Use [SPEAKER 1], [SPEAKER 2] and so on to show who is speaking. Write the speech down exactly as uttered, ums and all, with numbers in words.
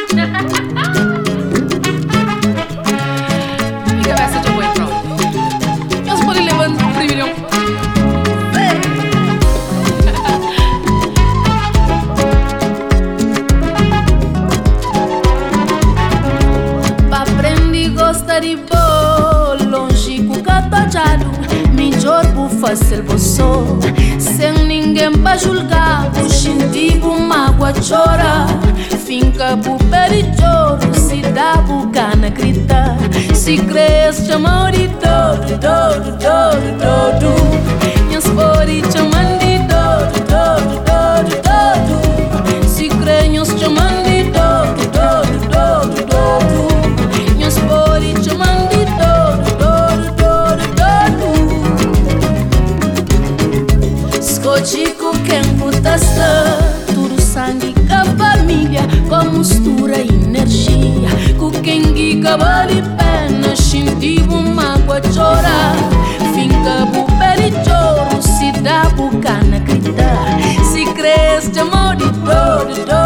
[SPEAKER 1] Mi cabeça de boi pronto. Meus podem levantar o primeiro.
[SPEAKER 2] Aprendi a gostar de bom, longe com o catojado. Melhor vou fazer você sem ninguém pra julgar. O xintigo, mágoa, chora. Finca pro perichoro, se dá bucana gritar. Se cresce, chama de todo, todo, todo, todo. Minhas flores chamam de todo, todo, todo, todo. Se crenhos chamam de todo, todo, todo, todo. Minhas flores chamam de todo, todo, todo, todo. Escote com quem botaste tudo sangue com a família, com mistura e energia. Com quem guica vale pena, xintivo, mágoa, chora. Finca pro perichoro, se dá bucana gritar. Se cresce, amor de todo, todo.